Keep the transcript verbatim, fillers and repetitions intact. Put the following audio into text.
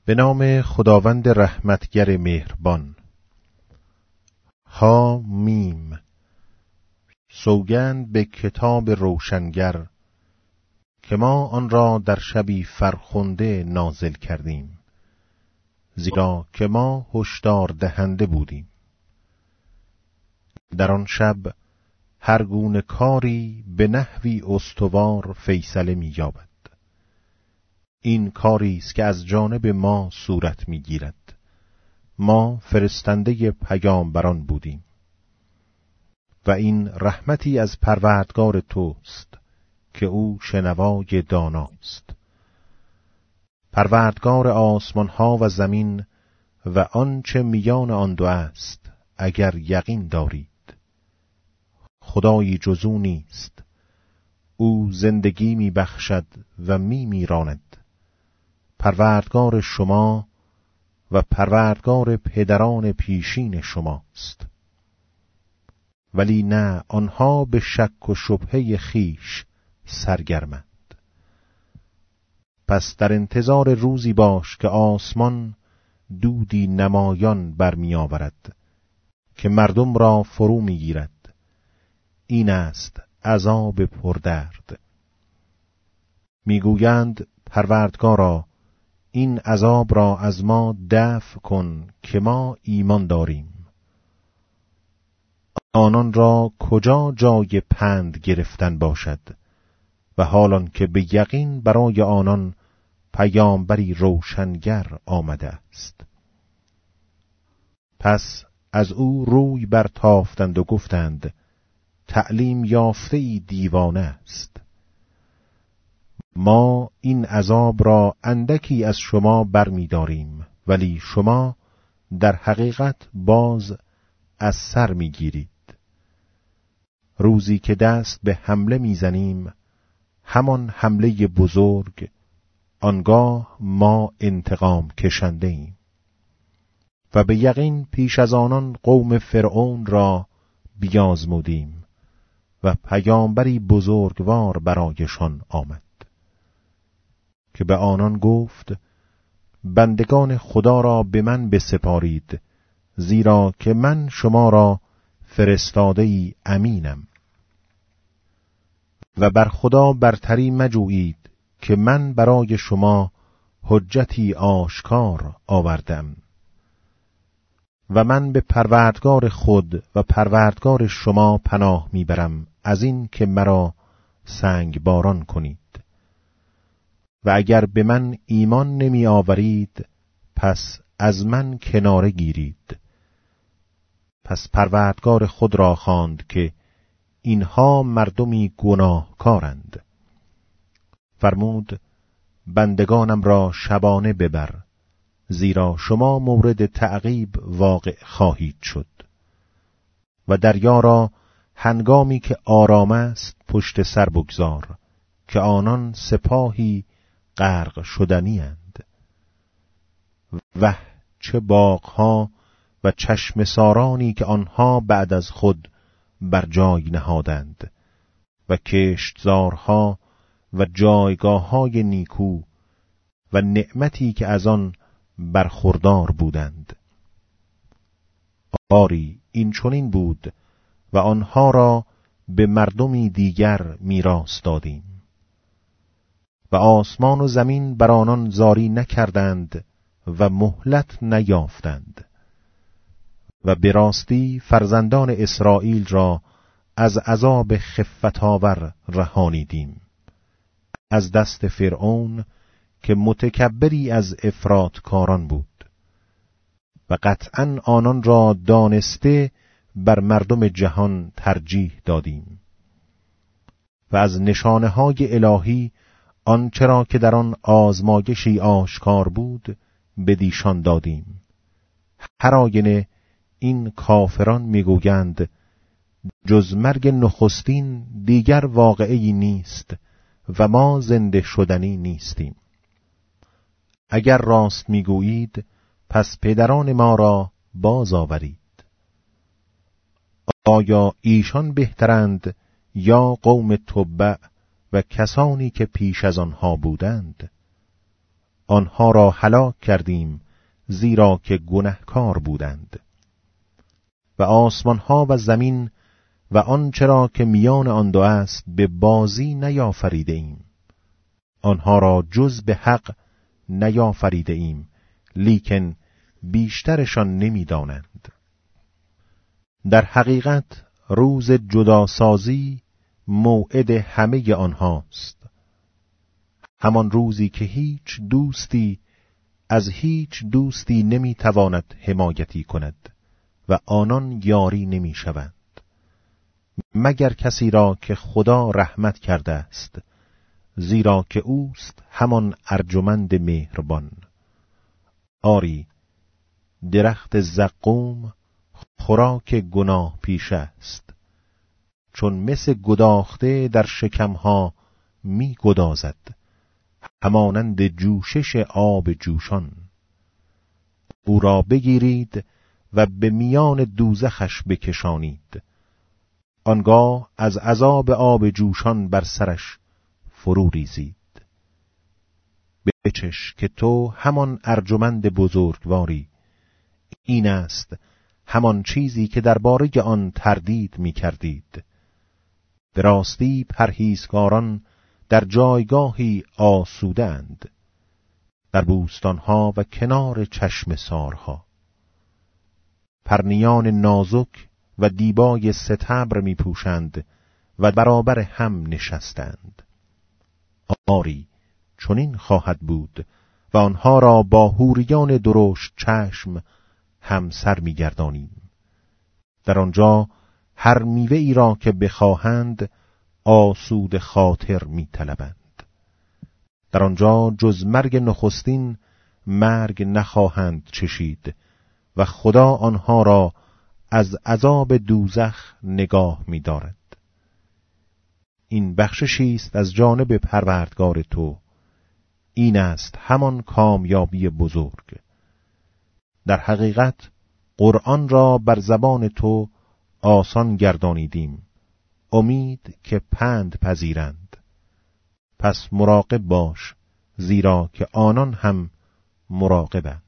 به نام خداوند رحمتگر مهربان. ها میم. سوگند به کتاب روشنگر که ما آن را در شبی فرخنده نازل کردیم، زیرا که ما هشدار دهنده بودیم. در آن شب هر گونه کاری به نحوی استوار فیصله می یابد. این کاری است که از جانب ما صورت می گیرد. ما فرستنده پیامبران بودیم و این رحمتی از پروردگار توست که او شنوای داناست. پروردگار آسمان ها و زمین و آنچه میان آن دو است، اگر یقین دارید. خدایی جز او نیست. او زندگی می بخشد و می میراند. پروردگار شما و پروردگار پدران پیشین شماست. ولی نه، آنها به شک و شبهه خیش سرگرمند. پس در انتظار روزی باش که آسمان دودی نمایان برمی آورد که مردم را فرو می گیرد. این است عذاب پردرد. میگویند پروردگارا، این عذاب را از ما دفع کن که ما ایمان داریم. آنان را کجا جای پند گرفتن باشد و حالان که به یقین برای آنان پیامبری روشنگر آمده است. پس از او روی برتافتند و گفتند تعلیم یافته ای دیوانه است. ما این عذاب را اندکی از شما برمی داریم، ولی شما در حقیقت باز از سر می گیرید. روزی که دست به حمله می زنیم، همان حمله بزرگ، آنگاه ما انتقام کشنده ایم. و به یقین پیش از آنان قوم فرعون را بیازمودیم و پیامبری بزرگوار برایشان آمد که به آنان گفت بندگان خدا را به من بسپارید، زیرا که من شما را فرستاده‌ای امینم. و بر خدا برتری مجویید که من برای شما حجتی آشکار آوردم. و من به پروردگار خود و پروردگار شما پناه میبرم از این که مرا سنگ باران کنید. و اگر به من ایمان نمی آورید، پس از من کناره گیرید. پس پروردگار خود را خواند که اینها مردمی گناهکارند. فرمود بندگانم را شبانه ببر، زیرا شما مورد تعقیب واقع خواهید شد. و دریا را هنگامی که آرام است پشت سر بگذار، که آنان سپاهی غرق شدنی اند. وه چه باغها و چشم سارانی که آنها بعد از خود بر جای نهادند و کشتزارها و جایگاه‌های نیکو و نعمتی که از آن برخوردار بودند. آری این چنین بود و آنها را به مردمی دیگر میراث دادیم. و آسمان و زمین بر آنان زاری نکردند و مهلت نیافتند. و به راستی فرزندان اسرائیل را از عذاب خفت آور رهانیدیم، از دست فرعون که متکبری از افراط کاران بود. و قطعاً آنان را دانسته بر مردم جهان ترجیح دادیم. و از نشانه های الهی آنچه را که در آن آزمایشی آشکار بود بدیشان دادیم. هر آینه این کافران میگویند جز مرگ نخستین دیگر واقعی نیست و ما زنده شدنی نیستیم. اگر راست میگویید پس پدران ما را باز آورید. آیا ایشان بهترند یا قوم تبع و کسانی که پیش از آنها بودند؟ آنها را هلاک کردیم زیرا که گنهکار بودند. و آسمانها و زمین و آنچه را که میان آن دو است به بازی نیافریده ایم. آنها را جز به حق نیافریده ایم، لیکن بیشترشان نمی‌دانند. در حقیقت روز جداسازی موعد همه آنهاست، همان روزی که هیچ دوستی از هیچ دوستی نمیتواند حمایتی کند و آنان یاری نمیشوند، مگر کسی را که خدا رحمت کرده است، زیرا که اوست همان ارجمند مهربان. آری، درخت زقوم خوراک گناه پیش است، چون مس گداخته در شکمها می گدازد، همانند جوشش آب جوشان. او را بگیرید و به میان دوزخش بکشانید، آنگاه از عذاب آب جوشان بر سرش فرو ریزید. بچش که تو همان ارجمند بزرگواری. این است همان چیزی که درباره آن تردید می کردید. به راستی پرهیزگاران در جایگاهی آسوده‌اند، در بوستانها و کنار چشم سارها. پرنیان نازک و دیبای ستبر می پوشند و برابر هم نشستند. آری، چنین خواهد بود و آنها را با حوریان درشت چشم همسر می گردانیم. در آنجا هر میوه ای را که بخواهند آسود خاطر می طلبند. در آنجا جز مرگ نخستین مرگ نخواهند چشید و خدا آنها را از عذاب دوزخ نگاه می دارد. این بخششی است از جانب پروردگار تو، این است همان کامیابی بزرگ. در حقیقت قرآن را بر زبان تو آسان گردانیدیم، امید که پند پذیرند. پس مراقب باش، زیرا که آنان هم مراقبند.